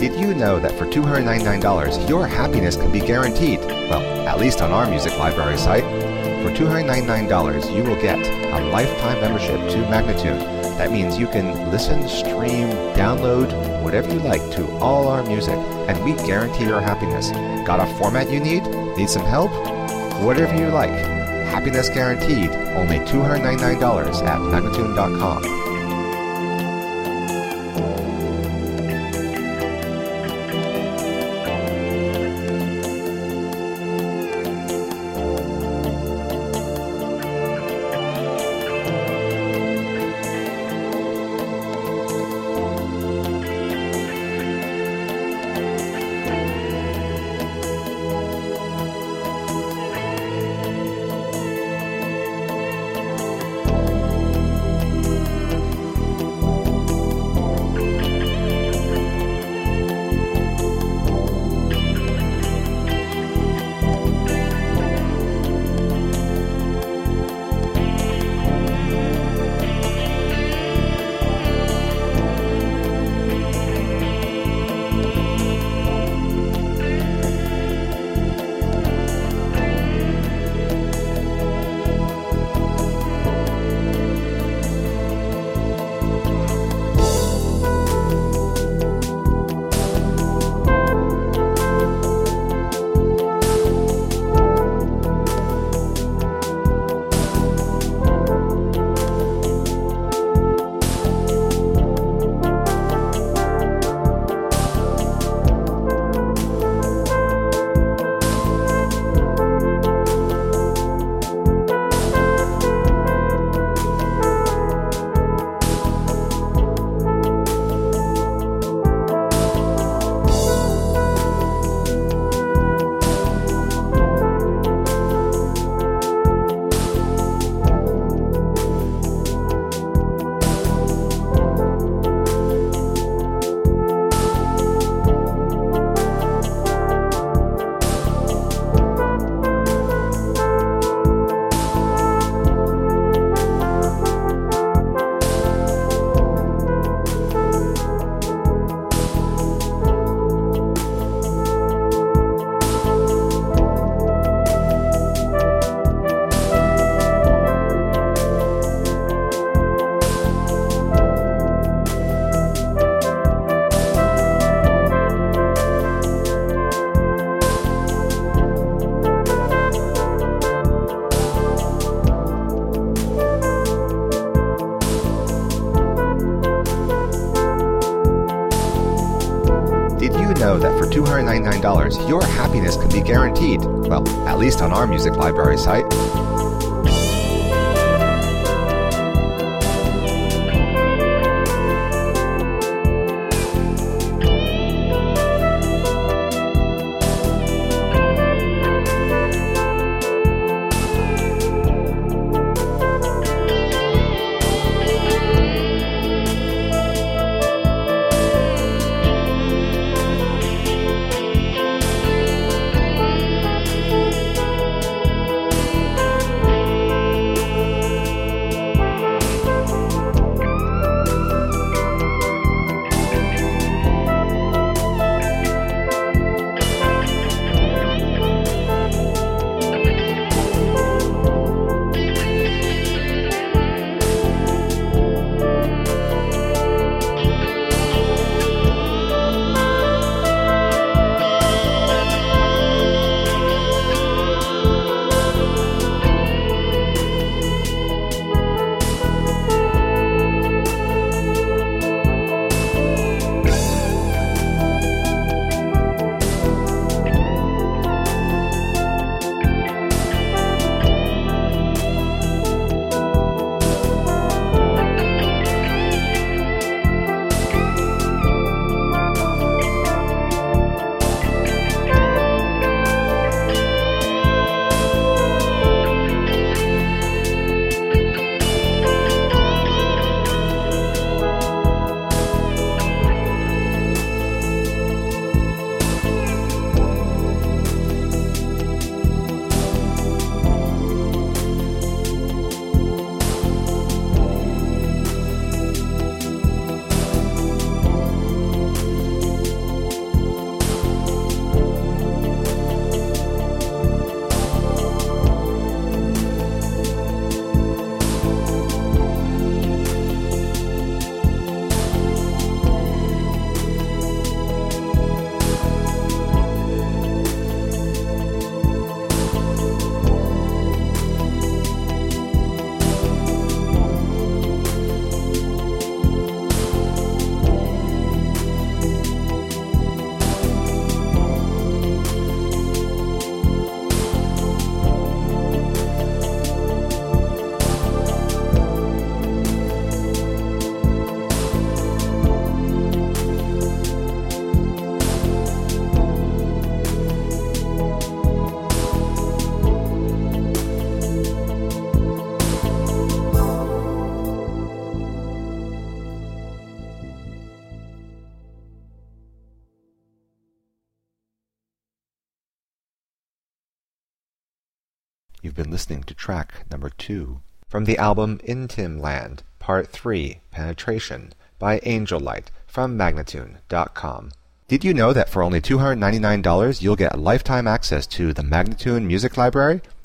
Did you know that for $299, your happiness can be guaranteed? Well, at least on our music library site. For $299, you will get a lifetime membership to Magnatune. That means you can listen, stream, download, whatever you like to all our music, and we guarantee your happiness. Got a format you need? Need some help? Whatever you like. Happiness guaranteed. Only $299 at Magnatune.com. Know that for $299, your happiness can be guaranteed. Well, at least on our music library site. You've been listening to track number 2 from the album In Tim Land, Part 3, Penetration, by Angel Light from Magnatune.com. Did you know that for only $299 you'll get lifetime access to the Magnatune Music Library?